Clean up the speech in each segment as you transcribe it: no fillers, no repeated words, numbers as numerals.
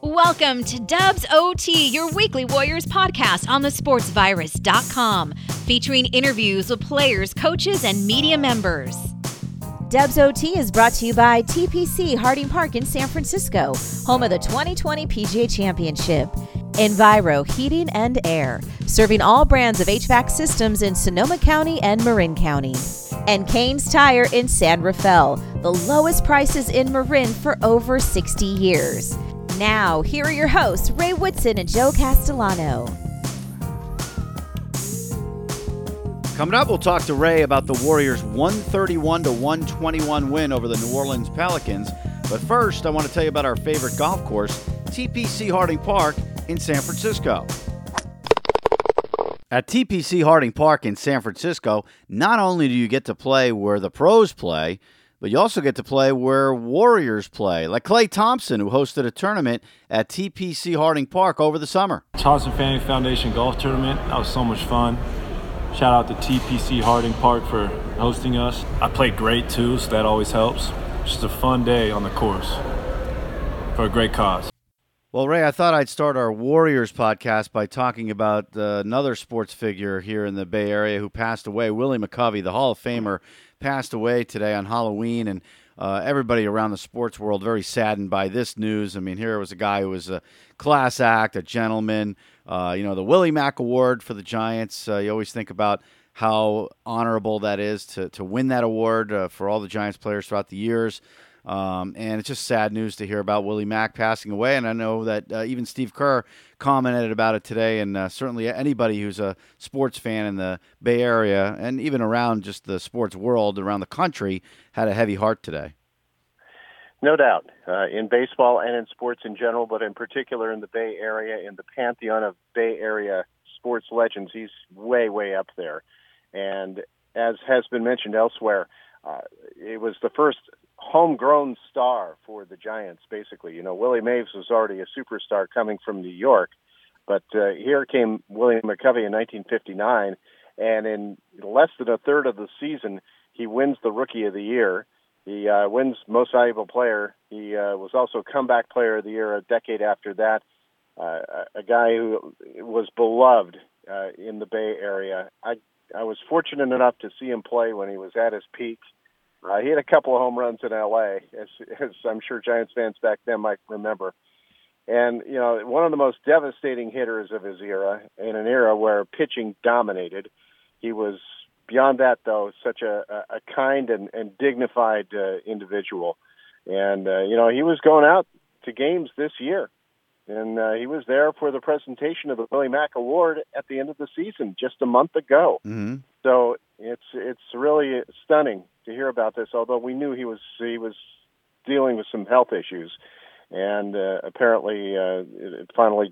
Welcome to Dubs OT, your weekly Warriors podcast on thesportsvirus.com, featuring interviews with players, coaches, and media members. Dubs OT is brought to you by TPC Harding Park in San Francisco, home of the 2020 PGA Championship. Enviro Heating and Air, serving all brands of HVAC systems in Sonoma County and Marin County. And Kane's Tire in San Rafael, the lowest prices in Marin for over 60 years. Now, here are your hosts, Ray Woodson and Joe Castellano. Coming up, we'll talk to Ray about the Warriors' 131-121 win over the New Orleans Pelicans. But first, I want to tell you about our favorite golf course, TPC Harding Park in San Francisco. At TPC Harding Park in San Francisco, not only do you get to play where the pros play, but you also get to play where Warriors play, like Klay Thompson, who hosted a tournament at TPC Harding Park over the summer. Thompson Family Foundation Golf Tournament, that was so much fun. Shout out to TPC Harding Park for hosting us. I played great too, so that always helps. Just a fun day on the course for a great cause. Well, Ray, I thought I'd start our Warriors podcast by talking about another sports figure here in the Bay Area who passed away. Willie McCovey, the Hall of Famer, passed away today on Halloween, and everybody around the sports world very saddened by this news. I mean, here was a guy who was a class act, a gentleman. The Willie Mack Award for the Giants. You always think about how honorable that is to win that award for all the Giants players throughout the years. And it's just sad news to hear about Willie Mack passing away. And I know that even Steve Kerr commented about it today. And certainly anybody who's a sports fan in the Bay Area and even around just the sports world around the country had a heavy heart today. No doubt, in baseball and in sports in general, but in particular in the Bay Area, in the pantheon of Bay Area sports legends, he's way, way up there. And as has been mentioned elsewhere, it was the first homegrown star for the Giants, basically. You know, Willie Mays was already a superstar coming from New York, but here came Willie McCovey in 1959, and in less than a third of the season, he wins the Rookie of the Year. He wins Most Valuable Player. He was also Comeback Player of the Year a decade after that. A guy who was beloved in the Bay Area. I was fortunate enough to see him play when he was at his peak. He had a couple of home runs in L.A., as I'm sure Giants fans back then might remember. And, you know, one of the most devastating hitters of his era, in an era where pitching dominated. He was, beyond that, though, such a kind and dignified individual. And, he was going out to games this year. And he was there for the presentation of the Willie Mack Award at the end of the season just a month ago. Mm-hmm. So it's really stunning to hear about this, although we knew he was dealing with some health issues. And apparently it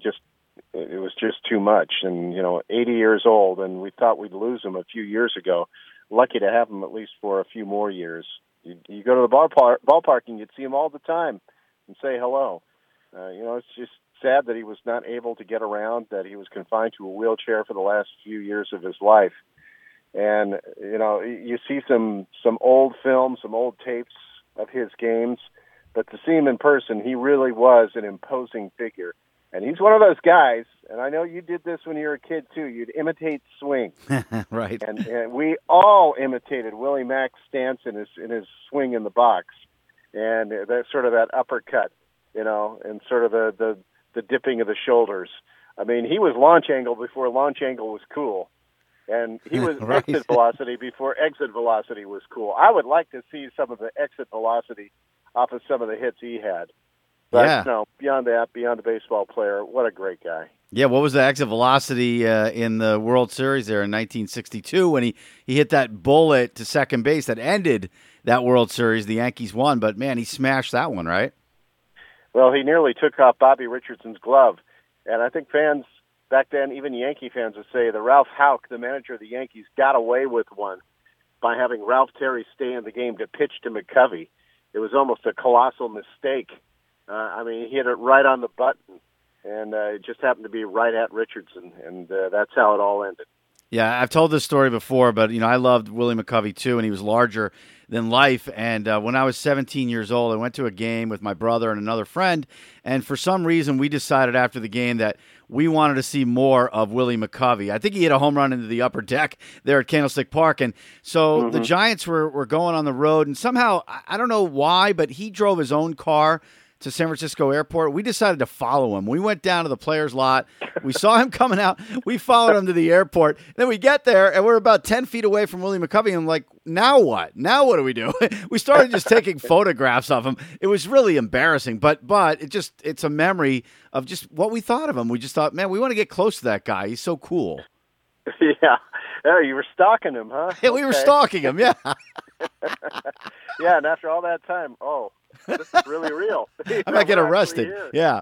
was just too much. And, 80 years old, and we thought we'd lose him a few years ago. Lucky to have him at least for a few more years. You go to the ballpark and you'd see him all the time and say hello. It's just sad that he was not able to get around, that he was confined to a wheelchair for the last few years of his life. And, you see some old film, some old tapes of his games, but to see him in person, he really was an imposing figure. And he's one of those guys, and I know you did this when you were a kid too, you'd imitate swing. Right. And we all imitated Willie Mack's stance in his swing in the box. And that's sort of that uppercut, and sort of the dipping of the shoulders. I mean, he was launch angle before launch angle was cool. And he was right. Exit velocity before exit velocity was cool. I would like to see some of the exit velocity off of some of the hits he had. But, beyond that, beyond the baseball player, what a great guy. Yeah, what was the exit velocity in the World Series there in 1962 when he hit that bullet to second base that ended that World Series? The Yankees won, but, man, he smashed that one, right? Well, he nearly took off Bobby Richardson's glove. And I think fans back then, even Yankee fans would say that Ralph Houck, the manager of the Yankees, got away with one by having Ralph Terry stay in the game to pitch to McCovey. It was almost a colossal mistake. He hit it right on the button, and it just happened to be right at Richardson, and that's how it all ended. Yeah, I've told this story before, but I loved Willie McCovey too, and he was larger than life. And when I was 17 years old, I went to a game with my brother and another friend, and for some reason, we decided after the game that we wanted to see more of Willie McCovey. I think he hit a home run into the upper deck there at Candlestick Park, and so the Giants were going on the road, and somehow I don't know why, but he drove his own car to San Francisco Airport. We decided to follow him. We went down to the players' lot. We saw him coming out. We followed him to the airport. Then we get there, and we're about 10 feet away from Willie McCovey. And I'm like, now what? Now what do we do? We started just taking photographs of him. It was really embarrassing, but it's a memory of just what we thought of him. We just thought, man, we want to get close to that guy. He's so cool. Yeah. Oh, you were stalking him, huh? Yeah, we were stalking him, yeah. Yeah, and after all that time, this is really real. I might get arrested. Yeah.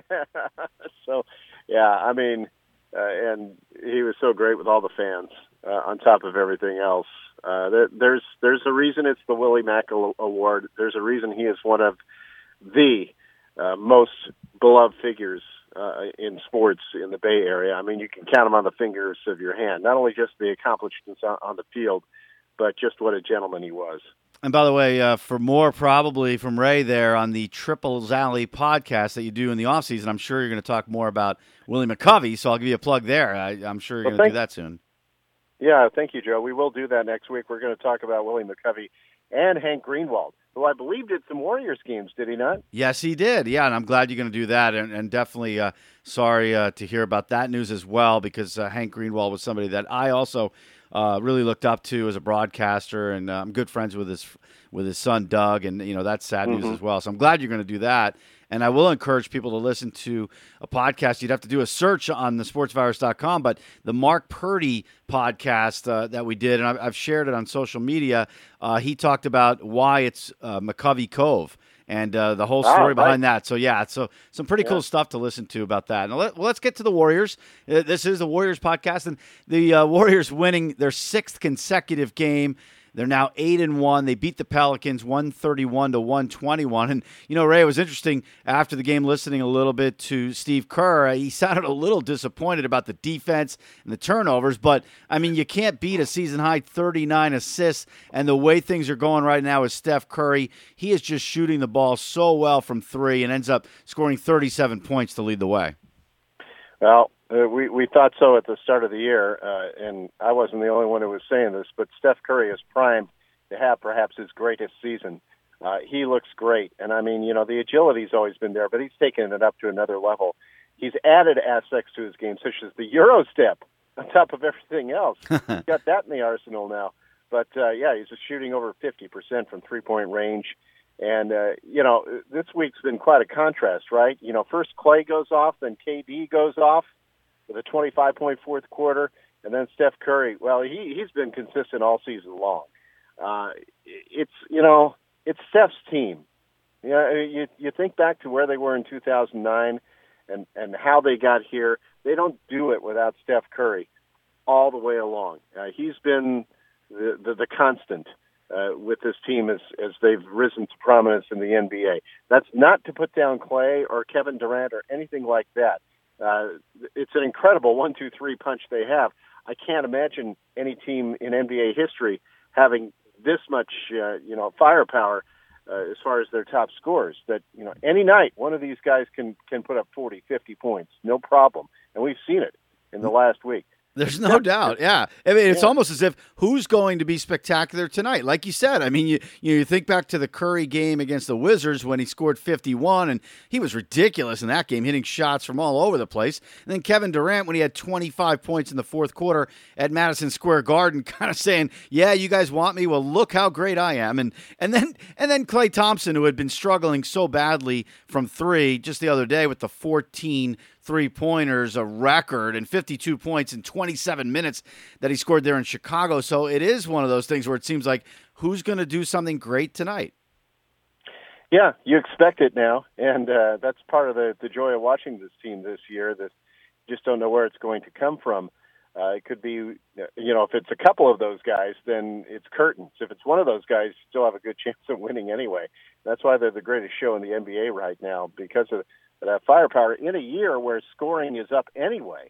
So, yeah, I mean, and he was so great with all the fans on top of everything else. There's a reason it's the Willie Mack Award. There's a reason he is one of the most beloved figures in sports in the Bay Area. I mean, you can count them on the fingers of your hand. Not only just the accomplishments on the field, but just what a gentleman he was. And by the way, for more probably from Ray there on the Triples Alley podcast that you do in the offseason, I'm sure you're going to talk more about Willie McCovey, so I'll give you a plug there. I'm sure you're going to do that soon. Yeah, thank you, Joe. We will do that next week. We're going to talk about Willie McCovey and Hank Greenwald, who I believe did some Warriors games, did he not? Yes, he did. Yeah, and I'm glad you're going to do that, and definitely sorry to hear about that news as well, because Hank Greenwald was somebody that I also really looked up to as a broadcaster, and I'm good friends with his son Doug, and that's sad news as well. So I'm glad you're going to do that, and I will encourage people to listen to a podcast. You'd have to do a search on the sportsvirus.com, but the Mark Purdy podcast that we did, and I've shared it on social media. He talked about why it's McCovey Cove. And the whole story behind that. So, yeah, so some pretty cool stuff to listen to about that. Now, let's get to the Warriors. This is the Warriors podcast, and the Warriors winning their 6th consecutive game. They're now 8-1. They beat the Pelicans 131-121. And, Ray, it was interesting after the game listening a little bit to Steve Kerr. He sounded a little disappointed about the defense and the turnovers. But, I mean, you can't beat a season-high 39 assists. And the way things are going right now is Steph Curry. He is just shooting the ball so well from three and ends up scoring 37 points to lead the way. Well, we thought so at the start of the year, and I wasn't the only one who was saying this, but Steph Curry is primed to have perhaps his greatest season. He looks great, and I mean, the agility's always been there, but he's taken it up to another level. He's added aspects to his game, such as the Euro step on top of everything else. He's got that in the arsenal now. But, he's just shooting over 50% from three-point range. And, this week's been quite a contrast, right? First Clay goes off, then KD goes off with a 25-point fourth quarter, and then Steph Curry. Well, he's been consistent all season long. It's Steph's team. You think back to where they were in 2009 and how they got here. They don't do it without Steph Curry all the way along. He's been the constant with this team as they've risen to prominence in the NBA. That's not to put down Clay or Kevin Durant or anything like that. It's an incredible 1-2-3 punch they have. I can't imagine any team in NBA history having this much, firepower as far as their top scorers. That any night one of these guys can put up 40, 50 points, no problem, and we've seen it in the last week. There's no doubt, yeah. I mean, it's almost as if who's going to be spectacular tonight? Like you said, I mean, you think back to the Curry game against the Wizards when he scored 51, and he was ridiculous in that game, hitting shots from all over the place. And then Kevin Durant when he had 25 points in the fourth quarter at Madison Square Garden, kind of saying, "Yeah, you guys want me? Well, look how great I am." And then Klay Thompson, who had been struggling so badly from three just the other day with the 14 three-pointers, a record, and 52 points in 27 minutes that he scored there in Chicago. So it is one of those things where it seems like who's going to do something great tonight? Yeah, you expect it now, and that's part of the joy of watching this team this year, that you just don't know where it's going to come from. It could be, if it's a couple of those guys, then it's curtains. If it's one of those guys, you still have a good chance of winning anyway. That's why they're the greatest show in the NBA right now, because of that firepower in a year where scoring is up anyway.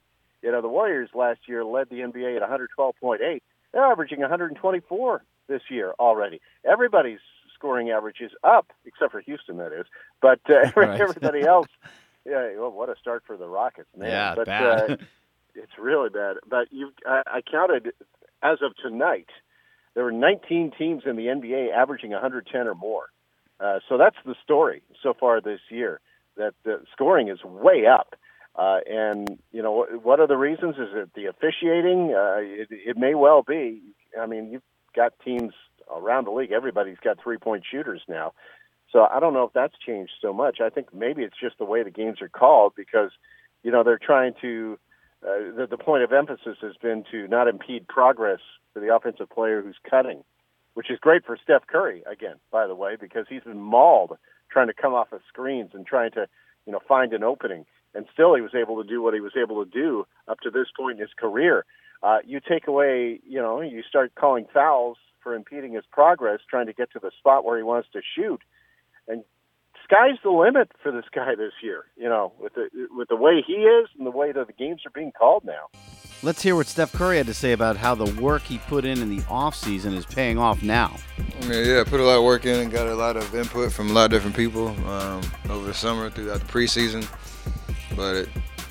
The Warriors last year led the NBA at 112.8. They're averaging 124 this year already. Everybody's scoring average is up, except for Houston, that is. But everybody else, well, what a start for the Rockets, man. Yeah, but, bad. It's really bad. But I counted, as of tonight, there were 19 teams in the NBA averaging 110 or more. So that's the story so far this year, that the scoring is way up. And, what are the reasons? Is it the officiating? It may well be. I mean, you've got teams around the league. Everybody's got three-point shooters now. So I don't know if that's changed so much. I think maybe it's just the way the games are called because, they're trying to the point of emphasis has been to not impede progress for the offensive player who's cutting, which is great for Steph Curry, again, by the way, because he's been mauled trying to come off of screens and trying to, find an opening. And still he was able to do what he was able to do up to this point in his career. You take away, you start calling fouls for impeding his progress, trying to get to the spot where he wants to shoot. And sky's the limit for this guy this year, with the way he is and the way that the games are being called now. Let's hear what Steph Curry had to say about how the work he put in the offseason is paying off now. I put a lot of work in and got a lot of input from a lot of different people over the summer throughout the preseason. But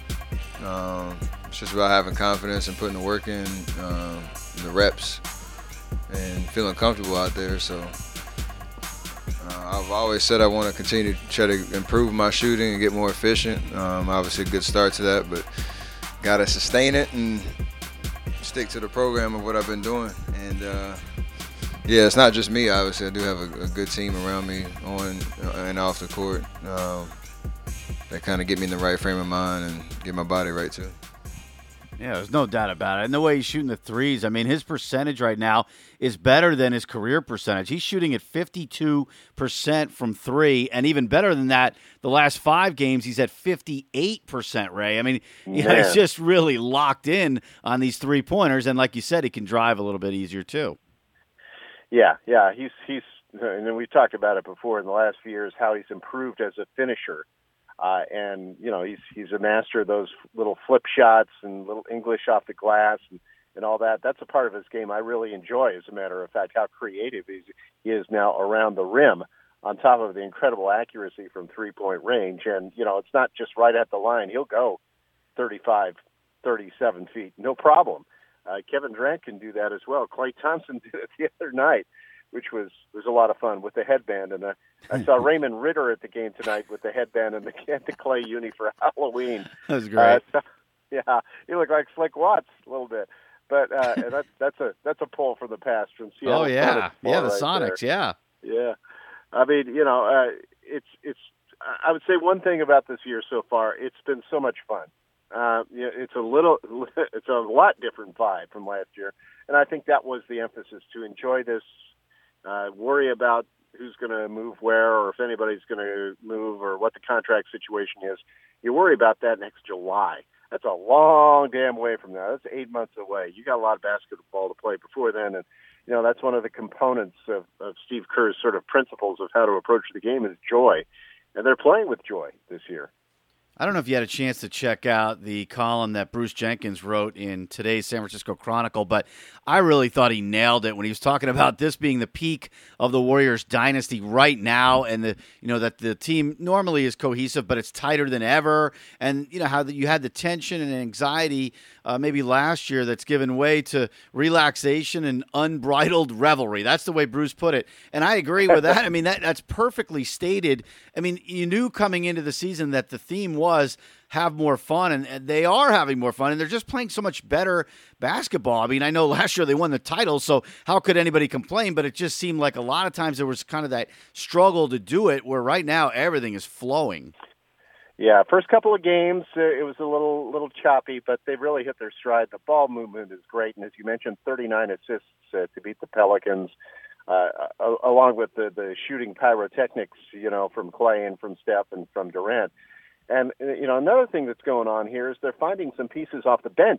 it's just about having confidence and putting the work in, the reps, and feeling comfortable out there. So I've always said I want to continue to try to improve my shooting and get more efficient. Obviously a good start to that, but got to sustain it and stick to the program of what I've been doing. And it's not just me. Obviously, I do have a good team around me on and off the court that kind of get me in the right frame of mind and get my body right too. Yeah, there's no doubt about it. And the way he's shooting the threes, I mean, his percentage right now is better than his career percentage. He's shooting at 52% from three, and even better than that, the last 5 games, he's at 58%, Ray. I mean, he's just really locked in on these three-pointers, and like you said, he can drive a little bit easier too. Yeah, he's and then we've talked about it before in the last few years, how he's improved as a finisher. And he's a master of those little flip shots and little English off the glass and all that. That's a part of his game I really enjoy, as a matter of fact, how creative he is now around the rim, on top of the incredible accuracy from three-point range. And, it's not just right at the line. He'll go 35, 37 feet, no problem. Kevin Durant can do that as well. Klay Thompson did it the other night, which was a lot of fun with the headband. And I saw Raymond Ritter at the game tonight with the headband and the Clay uni for Halloween. That was great. He looked like Slick Watts a little bit. But that's a pull from the past from Seattle. Oh yeah, the right Sonics, there. Yeah. I mean, it's. I would say one thing about this year so far, it's been so much fun. It's a lot different vibe from last year, and I think that was the emphasis, to enjoy this. Worry about who's going to move where, or if anybody's going to move, or what the contract situation is. You worry about that next July. That's a long damn way from now. That's 8 months away. You got a lot of basketball to play before then, and that's one of the components of Steve Kerr's sort of principles of how to approach the game is joy, and they're playing with joy this year. I don't know if you had a chance to check out the column that Bruce Jenkins wrote in today's San Francisco Chronicle, but I really thought he nailed it when he was talking about this being the peak of the Warriors dynasty right now, and that the team normally is cohesive, but it's tighter than ever, and how you had the tension and anxiety maybe last year that's given way to relaxation and unbridled revelry. That's the way Bruce put it, and I agree with that. I mean, that's perfectly stated. I mean, you knew coming into the season that the theme was have more fun, and they are having more fun, and they're just playing so much better basketball. I mean, I know last year they won the title, so how could anybody complain? But it just seemed like a lot of times there was kind of that struggle to do it, where right now everything is flowing. Yeah, first couple of games, it was a little choppy, but they've really hit their stride. The ball movement is great, and as you mentioned, 39 assists to beat the Pelicans, along with the shooting pyrotechnics, from Clay and from Steph and from Durant. And, another thing that's going on here is they're finding some pieces off the bench.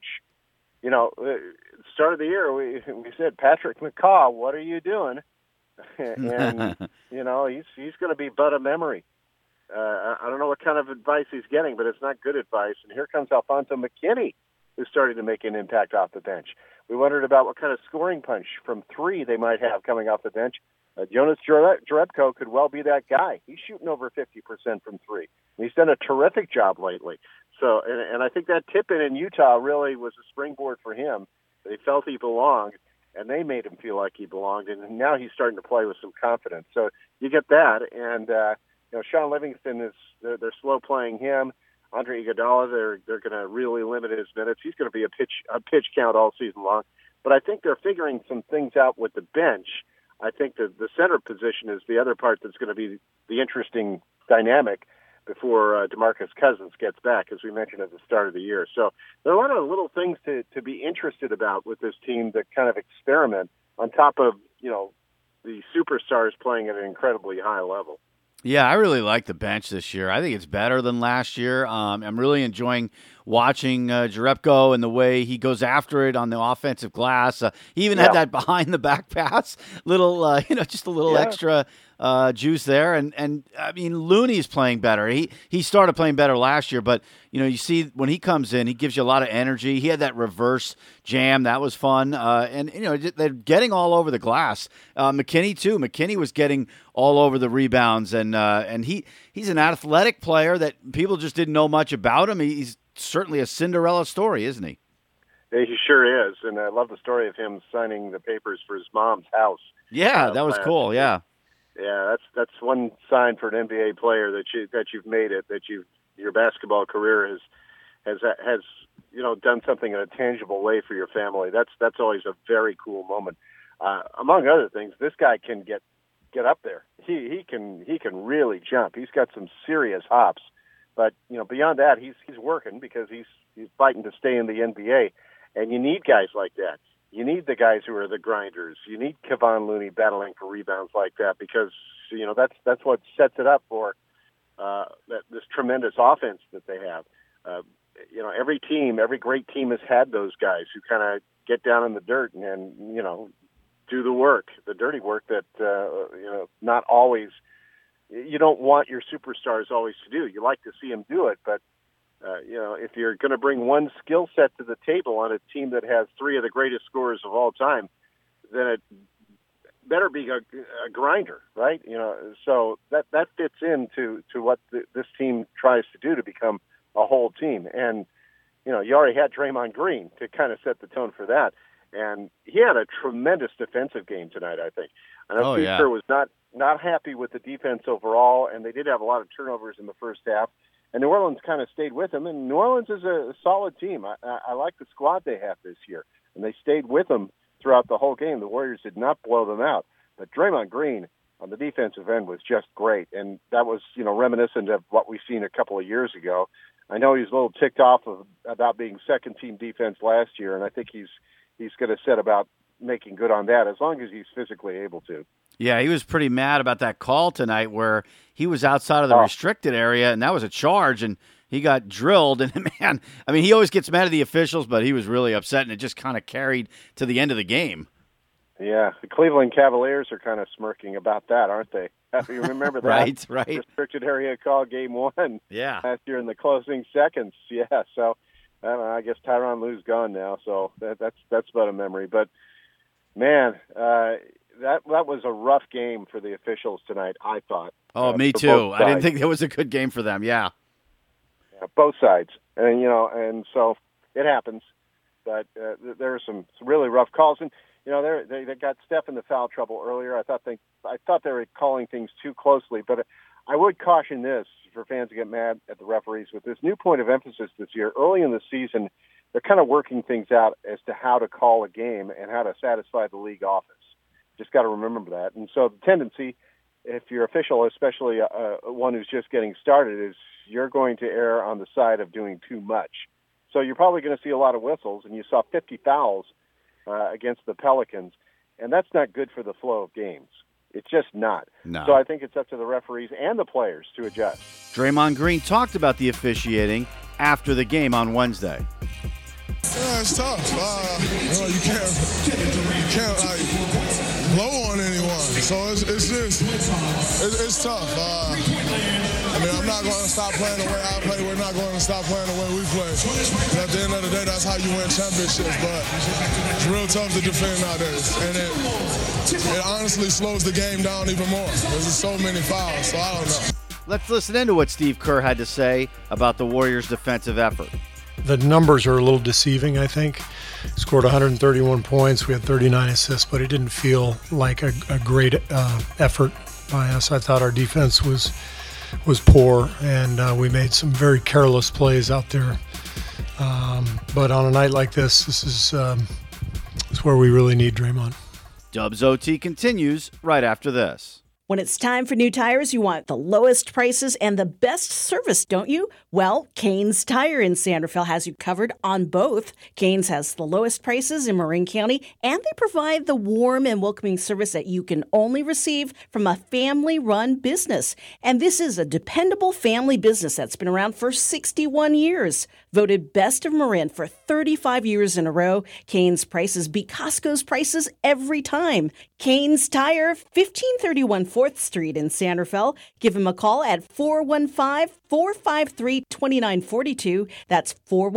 Start of the year, we said, Patrick McCaw, what are you doing? And, he's going to be but a memory. I don't know what kind of advice he's getting, but it's not good advice. And here comes Alfonso McKinney is starting to make an impact off the bench. We wondered about what kind of scoring punch from three they might have coming off the bench. Jonas Jerebko could well be that guy. He's shooting over 50% from three. And he's done a terrific job lately. So, and I think that tip-in Utah really was a springboard for him. They felt he belonged, and they made him feel like he belonged, and now he's starting to play with some confidence. So you get that, and Sean Livingston they're slow playing him. Andre Iguodala, they're going to really limit his minutes. He's going to be a pitch count all season long. But I think they're figuring some things out with the bench. I think the center position is the other part that's going to be the interesting dynamic before DeMarcus Cousins gets back, as we mentioned at the start of the year. So there are a lot of little things to be interested about with this team that kind of experiment on top of, the superstars playing at an incredibly high level. Yeah, I really like the bench this year. I think it's better than last year. I'm really enjoying watching Jerebko and the way he goes after it on the offensive glass. He even had that behind-the-back pass, just a little extra juice there. And I mean, Looney's playing better. He started playing better last year, but, you see when he comes in, he gives you a lot of energy. He had that reverse jam. That was fun. They're getting all over the glass. McKinney, too. McKinney was getting all over the rebounds, and he's an athletic player that people just didn't know much about him. He's certainly a Cinderella story, isn't he? He sure is, and I love the story of him signing the papers for his mom's house. Yeah, that was cool. Yeah, that's one sign for an NBA player that you've made it, that your basketball career has done something in a tangible way for your family. That's always a very cool moment. Among other things, this guy can get up there. He can really jump. He's got some serious hops. But beyond that, he's working because he's fighting to stay in the NBA, and you need guys like that. You need the guys who are the grinders. You need Kevon Looney battling for rebounds like that because that's what sets it up for this tremendous offense that they have. Every great team has had those guys who kind of get down in the dirt and do the work, the dirty work that not always. You don't want your superstars always to do. You like to see them do it, but if you're going to bring one skill set to the table on a team that has three of the greatest scorers of all time, then it better be a grinder, right? So that fits into what this team tries to do to become a whole team. And you already had Draymond Green to kind of set the tone for that, and he had a tremendous defensive game tonight. I think. I know Steve Kerr was not happy with the defense overall, and they did have a lot of turnovers in the first half. And New Orleans kind of stayed with them, and New Orleans is a solid team. I like the squad they have this year, and they stayed with them throughout the whole game. The Warriors did not blow them out. But Draymond Green on the defensive end was just great, and that was reminiscent of what we've seen a couple of years ago. I know he's a little ticked off about being second-team defense last year, and I think he's going to set about making good on that as long as he's physically able to. Yeah, he was pretty mad about that call tonight where he was outside of the restricted area, and that was a charge, and he got drilled. And, man, I mean, he always gets mad at the officials, but he was really upset, and it just kind of carried to the end of the game. Yeah, the Cleveland Cavaliers are kind of smirking about that, aren't they? You remember that? Right. Restricted area call game one last year in the closing seconds. Yeah, so I don't know, I guess Tyronn Lue's gone now, so that's about a memory. But, man, that was a rough game for the officials tonight, I thought. Oh, me too. I didn't think that was a good game for them, yeah, both sides. And, and so it happens. But there are some really rough calls. And, they got Steph in the foul trouble earlier. I thought they were calling things too closely. But I would caution this for fans to get mad at the referees with this new point of emphasis this year. Early in the season, they're kind of working things out as to how to call a game and how to satisfy the league office. Just got to remember that. And so the tendency, if you're official, especially one who's just getting started, is you're going to err on the side of doing too much. So you're probably going to see a lot of whistles, and you saw 50 fouls against the Pelicans, and that's not good for the flow of games. It's just not. No. So I think it's up to the referees and the players to adjust. Draymond Green talked about the officiating after the game on Wednesday. Yeah, it's tough. You can't blow on anyone. So it's tough. I mean, I'm not going to stop playing the way I play. We're not going to stop playing the way we play. And at the end of the day, that's how you win championships. But it's real tough to defend nowadays. And it honestly slows the game down even more. There's so many fouls, so I don't know. Let's listen into what Steve Kerr had to say about the Warriors' defensive effort. The numbers are a little deceiving, I think. Scored 131 points. We had 39 assists, but it didn't feel like a great effort by us. I thought our defense was poor, and we made some very careless plays out there. But on a night like this is where we really need Draymond. Dubs OT continues right after this. When it's time for new tires, you want the lowest prices and the best service, don't you? Well, Canes Tire in Sanderville has you covered on both. Canes has the lowest prices in Marin County, and they provide the warm and welcoming service that you can only receive from a family-run business. And this is a dependable family business that's been around for 61 years. Voted best of Marin for 35 years in a row, Canes prices beat Costco's prices every time. Canes Tire, 1531 4th Street in Sanderville. Give him a call at 415-453-2942. That's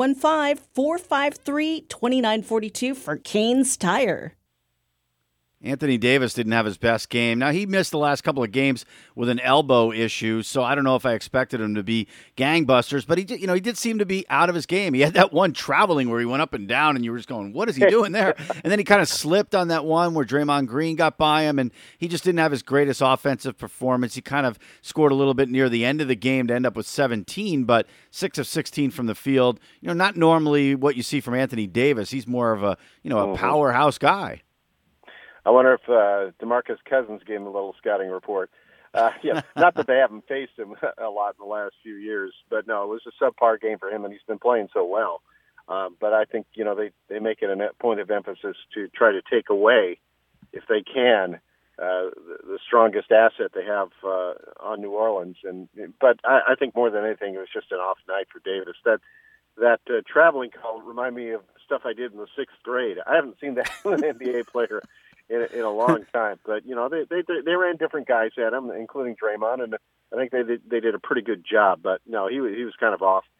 415-453-2942 for Canes Tire. Anthony Davis didn't have his best game. Now, he missed the last couple of games with an elbow issue, so I don't know if I expected him to be gangbusters, but he did seem to be out of his game. He had that one traveling where he went up and down, and you were just going, what is he doing there? And then he kind of slipped on that one where Draymond Green got by him, and he just didn't have his greatest offensive performance. He kind of scored a little bit near the end of the game to end up with 17, but 6 of 16 from the field. Not normally what you see from Anthony Davis. He's more of a powerhouse guy. I wonder if DeMarcus Cousins gave him a little scouting report. Not that they haven't faced him a lot in the last few years, but no, it was a subpar game for him, and he's been playing so well. But I think, they make it a point of emphasis to try to take away, if they can, the strongest asset they have on New Orleans. But I think more than anything, it was just an off night for Davis. That traveling call reminded me of stuff I did in the 6th grade. I haven't seen that with an NBA player in a long time, but they ran different guys at him, including Draymond, and I think they did a pretty good job. But no, he was kind of off.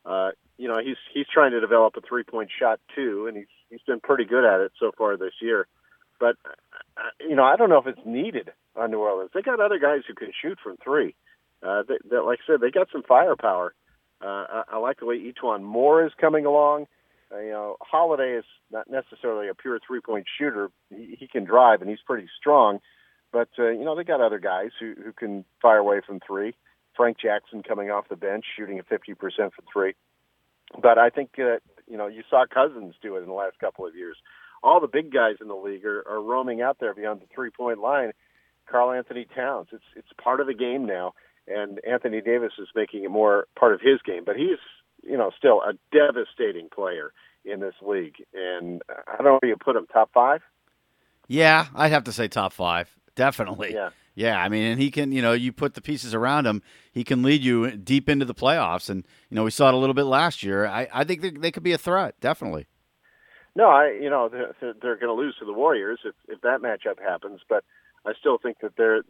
He's trying to develop a 3-point shot too, and he's been pretty good at it so far this year. But I don't know if it's needed on New Orleans. They got other guys who can shoot from 3. Like I said, they got some firepower. I like the way Etuan Moore is coming along. Holiday is not necessarily a pure 3-point shooter. He can drive, and he's pretty strong. But, they got other guys who can fire away from 3. Frank Jackson coming off the bench, shooting at 50% from 3. But I think, you saw Cousins do it in the last couple of years. All the big guys in the league are roaming out there beyond the 3-point line. Karl Anthony Towns, it's part of the game now, and Anthony Davis is making it more part of his game. But he's still a devastating player in this league. And I don't know if you put him top 5. Yeah, I'd have to say top 5. Definitely. Yeah. I mean, and he can, you put the pieces around him, he can lead you deep into the playoffs. And, we saw it a little bit last year. I think they could be a threat, definitely. No, they're going to lose to the Warriors if that matchup happens. But I still think that they're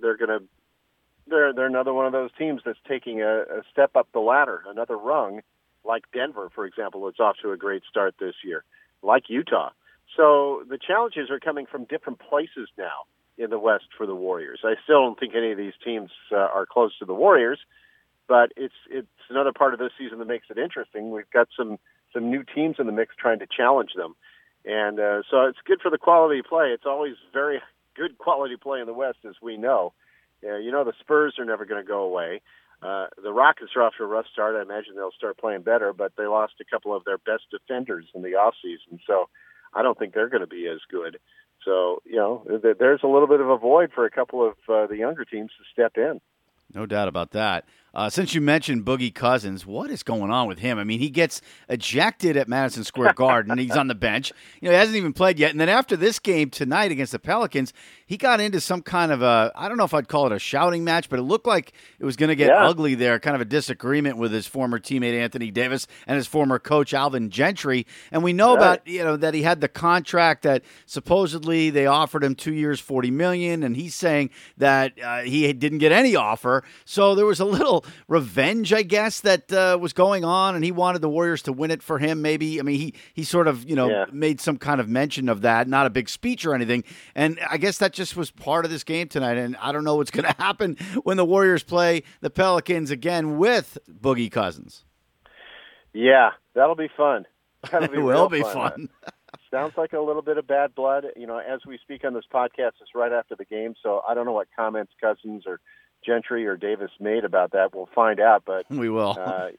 another one of those teams that's taking a step up the ladder, another rung, like Denver, for example, that's off to a great start this year, like Utah. So the challenges are coming from different places now in the West for the Warriors. I still don't think any of these teams are close to the Warriors, but it's another part of this season that makes it interesting. We've got some new teams in the mix trying to challenge them. And so it's good for the quality of play. It's always very good quality play in the West, as we know. The Spurs are never going to go away. The Rockets are off to a rough start. I imagine they'll start playing better, but they lost a couple of their best defenders in the offseason, so I don't think they're going to be as good. So, there's a little bit of a void for a couple of the younger teams to step in. No doubt about that. Since you mentioned Boogie Cousins, what is going on with him? I mean, he gets ejected at Madison Square Garden. He's on the bench. He hasn't even played yet. And then after this game tonight against the Pelicans, he got into some kind of I don't know if I'd call it a shouting match, but it looked like it was going to get ugly there, kind of a disagreement with his former teammate Anthony Davis and his former coach Alvin Gentry. And we know about, that he had the contract that supposedly they offered him 2 years, $40 million, and he's saying that he didn't get any offer. So there was a little little revenge, I guess, that was going on, and he wanted the Warriors to win it for him. Maybe, I mean, he sort of made some kind of mention of that, not a big speech or anything. And I guess that just was part of this game tonight. And I don't know what's going to happen when the Warriors play the Pelicans again with Boogie Cousins. Yeah, that'll be fun. It will be fun. Sounds like a little bit of bad blood. As we speak on this podcast, it's right after the game, so I don't know what comments Cousins or Gentry or Davis made about that. We'll find out, but we will.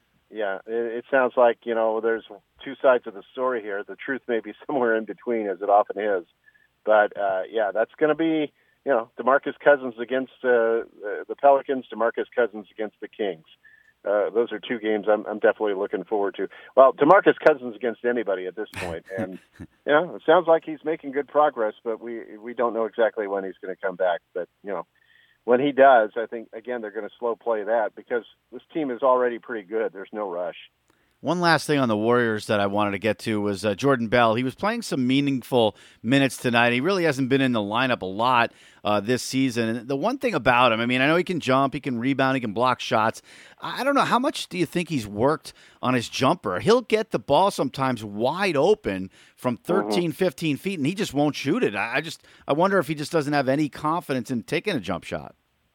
It sounds like, there's two sides of the story here. The truth may be somewhere in between, as it often is. But, that's going to be, DeMarcus Cousins against the Pelicans, DeMarcus Cousins against the Kings. Those are two games I'm definitely looking forward to. Well, DeMarcus Cousins against anybody at this point, and it sounds like he's making good progress, but we don't know exactly when he's going to come back. But when he does, I think again they're going to slow play that because this team is already pretty good. There's no rush. One last thing on the Warriors that I wanted to get to was Jordan Bell. He was playing some meaningful minutes tonight. He really hasn't been in the lineup a lot this season. And the one thing about him, I mean, I know he can jump, he can rebound, he can block shots. I don't know, how much do you think he's worked on his jumper? He'll get the ball sometimes wide open from 13, 15 feet, and he just won't shoot it. I wonder if he just doesn't have any confidence in taking a jump shot.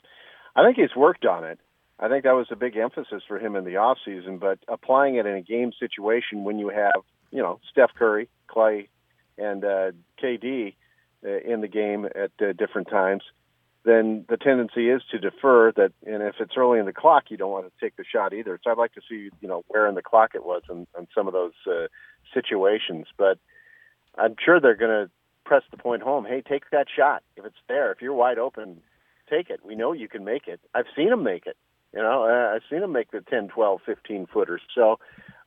I think he's worked on it. I think that was a big emphasis for him in the offseason, but applying it in a game situation when you have, Steph Curry, Clay, and KD in the game at different times, then the tendency is to defer that, and if it's early in the clock, you don't want to take the shot either. So I'd like to see, where in the clock it was on some of those situations. But I'm sure they're going to press the point home. Hey, take that shot. If it's there, if you're wide open, take it. We know you can make it. I've seen him make it. I've seen him make the 10, 12, 15-footers. So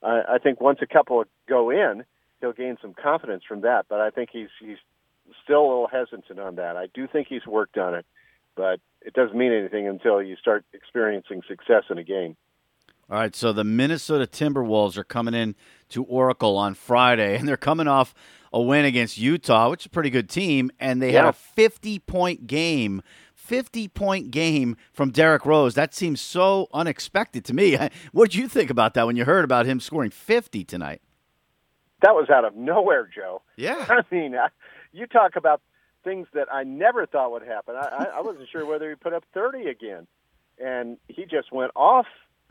I think once a couple go in, he'll gain some confidence from that. But I think he's still a little hesitant on that. I do think he's worked on it, but it doesn't mean anything until you start experiencing success in a game. All right, so the Minnesota Timberwolves are coming in to Oracle on Friday, and they're coming off a win against Utah, which is a pretty good team, and they had a 50-point game. 50-point game from Derrick Rose. That seems so unexpected to me. What did you think about that when you heard about him scoring 50 tonight? That was out of nowhere, Joe. Yeah. I mean, you talk about things that I never thought would happen. I wasn't sure whether he put up 30 again. And he just went off,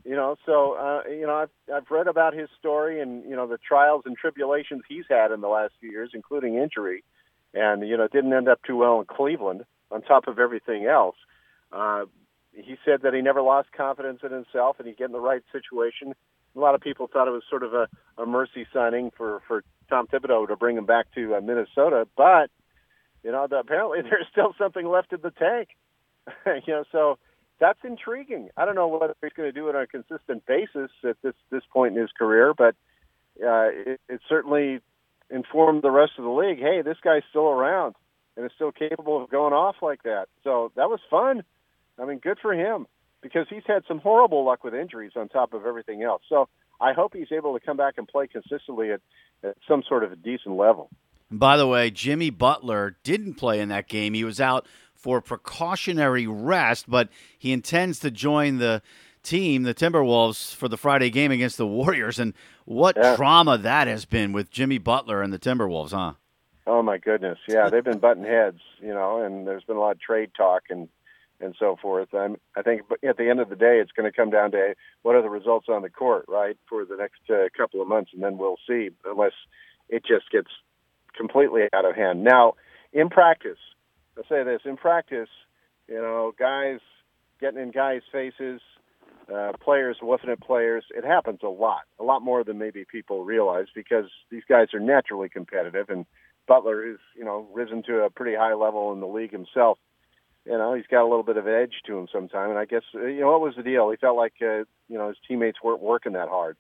So, I've read about his story and, the trials and tribulations he's had in the last few years, including injury. And, it didn't end up too well in Cleveland. On top of everything else, he said that he never lost confidence in himself and he'd get in the right situation. A lot of people thought it was sort of a mercy signing for Tom Thibodeau to bring him back to Minnesota. But, apparently there's still something left in the tank. So that's intriguing. I don't know whether he's going to do it on a consistent basis at this point in his career, but it certainly informed the rest of the league, hey, this guy's still around and is still capable of going off like that. So that was fun. I mean, good for him because he's had some horrible luck with injuries on top of everything else. So I hope he's able to come back and play consistently at some sort of a decent level. And by the way, Jimmy Butler didn't play in that game. He was out for precautionary rest, but he intends to join the team, the Timberwolves, for the Friday game against the Warriors. And what trauma that has been with Jimmy Butler and the Timberwolves, huh? Oh, my goodness. Yeah, they've been butting heads, and there's been a lot of trade talk and so forth. I think at the end of the day, it's going to come down to what are the results on the court, right, for the next couple of months, and then we'll see, unless it just gets completely out of hand. Now, in practice, I'll say this, in practice, guys getting in guys' faces, players woofing at players, it happens a lot more than maybe people realize because these guys are naturally competitive, and Butler is, risen to a pretty high level in the league himself. He's got a little bit of edge to him sometime. And I guess, what was the deal? He felt like, his teammates weren't working that hard.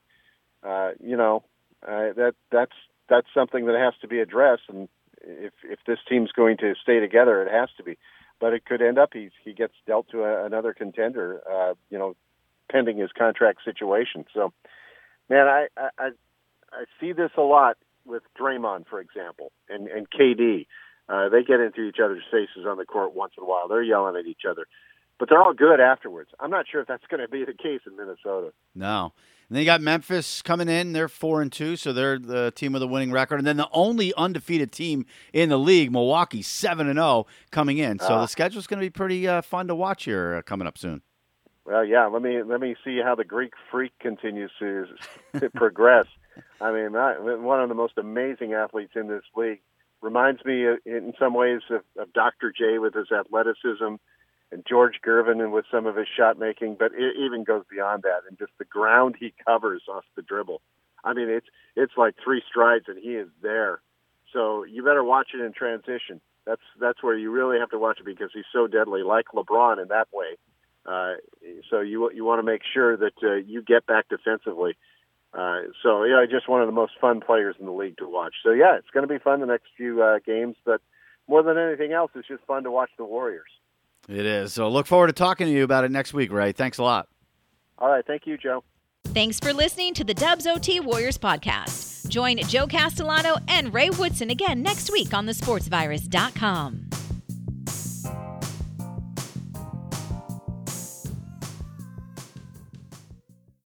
That's something that has to be addressed. And if this team's going to stay together, it has to be. But it could end up he gets dealt to another contender, pending his contract situation. So, man, I see this a lot with Draymond, for example, and KD. They get into each other's faces on the court once in a while. They're yelling at each other. but they're all good afterwards. I'm not sure if that's going to be the case in Minnesota. No. And then you got Memphis coming in. They're 4-2, so they're the team with a winning record. And then the only undefeated team in the league, Milwaukee, 7-0, coming in. So the schedule's going to be pretty fun to watch here coming up soon. Well, yeah. Let me see how the Greek Freak continues to progress. I mean, one of the most amazing athletes in this league. Reminds me in some ways of Dr. J with his athleticism, and George Gervin and with some of his shot making, but it even goes beyond that, and just the ground he covers off the dribble. I mean, it's like 3 strides and he is there. So you better watch it in transition. That's where you really have to watch it, because he's so deadly, like LeBron in that way. So you want to make sure that you get back defensively. So yeah, just one of the most fun players in the league to watch. So yeah, it's going to be fun the next few games, but more than anything else, it's just fun to watch the Warriors. It is. So look forward to talking to you about it next week, Ray. Thanks a lot. All right. Thank you, Joe. Thanks for listening to the Dubs OT Warriors podcast. Join Joe Castellano and Ray Woodson again next week on thesportsvirus.com.